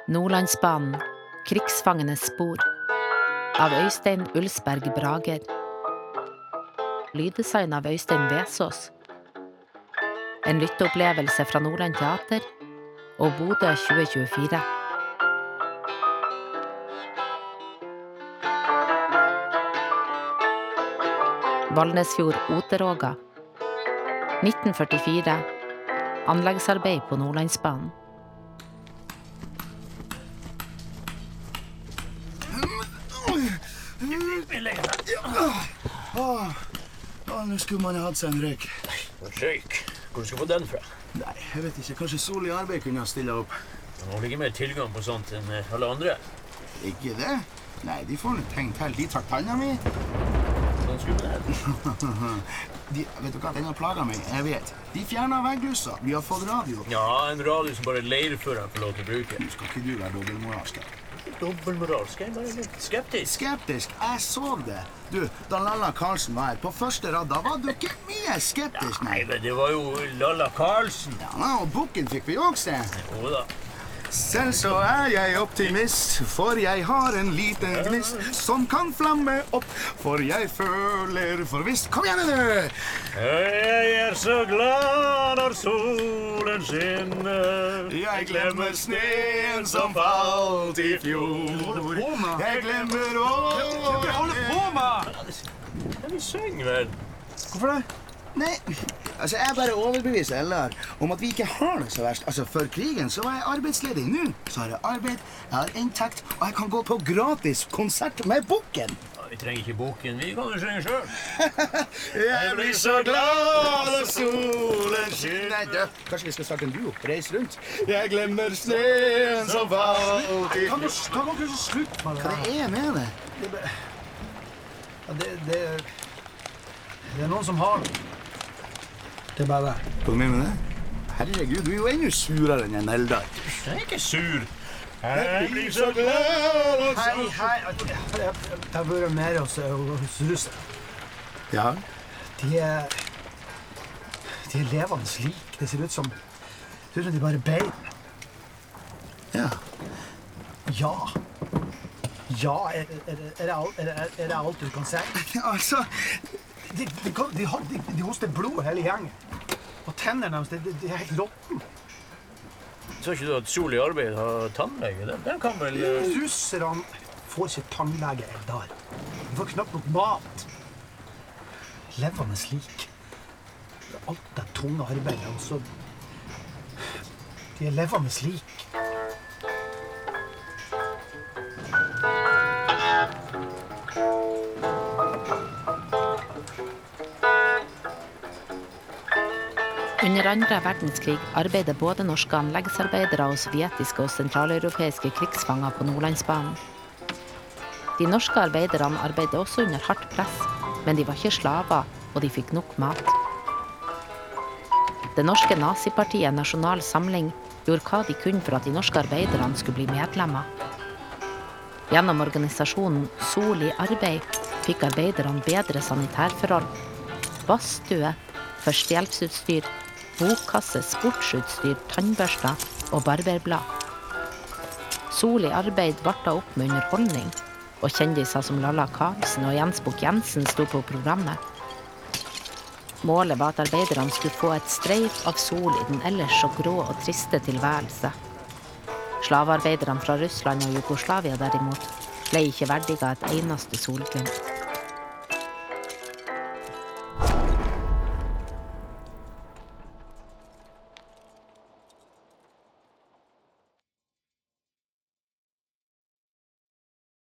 Nordlandsbanen, krigsfangenes spor, av Øystein Ulsberg Brager. Lyddesign av Øystein Vesaas. En lytteopplevelse fra Nordland Teater og Bodø 2024. Valnesfjord Oteråga 1944. Anleggsarbeid på Nordlandsbanen. Nå skulle man ha hatt seg en røyk. Røyk? Hvor skal du få den fra? Nei, jeg vet ikke. Kanskje Sol i arbeid kunne ha stillet opp. Man har ikke mer tilgang på sånt enn alle andre. Ikke det? Nei, de får noe tegn til. De tar tanna mi. Sånn skulle man Vet du hva, den har plaget meg. Jeg vet. De fjerner vegglusa. Vi har fått radio. Ja, en radio som bare leirføreren får lov til å bruke. Nå skal ikke du være dobbeltmoralsk. Dobbeltmoralsk? Jeg er bare litt skeptisk. Skeptisk? Jeg så det. Du, da Lalla Karlsen var her på første rad, da var du ikke mye skeptisk. Nei, men det var jo Lalla Karlsen. Ja, og bukken fikk vi også se. Jo da. Selv så er jeg optimist, for jeg har en liten gnist som kan flamme opp, for jeg føler forvisst. Kom igjen, du! Jeg er så glad når solen skinner. Jeg glemmer sneen som falt i fjor. Jeg glemmer Hva holder du på med? Vi synger vel. Hvorfor det? Nei, altså jeg bare overbeviser Ellar om at vi ikke har det så verst. Altså før krigen så var jeg arbeidsledig. Nå så har jeg arbeid, jeg har inntekt, og jeg kan gå på gratis konsert med bukken. Ja, vi trenger ikke boken, vi kan jo synge selv. Jeg blir så glad når solen skinner. Nei, du, kanskje vi skal starte en duo, reis rundt. Jeg glemmer sneen som falt i... Kan du ikke slutte med det? Hva det er med det? Det er noen som har det. Det er bare det. Hva mener du med det? Herregud, du er jo ennå surere enn en Eldar. Jeg er ikke sur. Jeg blir så glad. Hei. Det har vært mer hos russen. Ja? De er levende lik. Det ser ut som de bare bein. Ja. Ja, er det alt du kan si? Altså... De hoster blod hele gjengen. Og tennene deres, de er helt råtten. Så ikke du at Sol i arbeid har tannlege? Den kan vel... Russerne får ikke tannlege der. De får knapt nok mat. Levende lik. Alt det tunge arbeidet, og så... De er levende lik. Under andre verdenskrig arbeider både norske anleggsarbeidere og sovjetiske og sentraleuropeiske krigsfanger på Nordlandsbanen. De norske arbeiderne arbeidet også under hardt press, men de var ikke slaver, og de fikk nok mat. Det norske nazipartiet Nasjonal Samling gjorde hva de kunne for at de norske arbeiderne skulle bli medlemmer. Gjennom organisasjonen Sol i arbeid fikk arbeiderne bedre sanitærforhold, badstue, førstehjelpsutstyr, bokkasse, sportsutstyr, tannbørster og barberblad. Sol i arbeid varta opp med underholdning, og kjendiser som Lalla Karlsen og Jens Bukk Jensen sto på programmet. Målet var at arbeiderne skulle få et streif av sol i den ellers så grå og triste tilværelse. Slavearbeiderne fra Russland og Jugoslavia derimot ble ikke verdige av et eneste solglimt.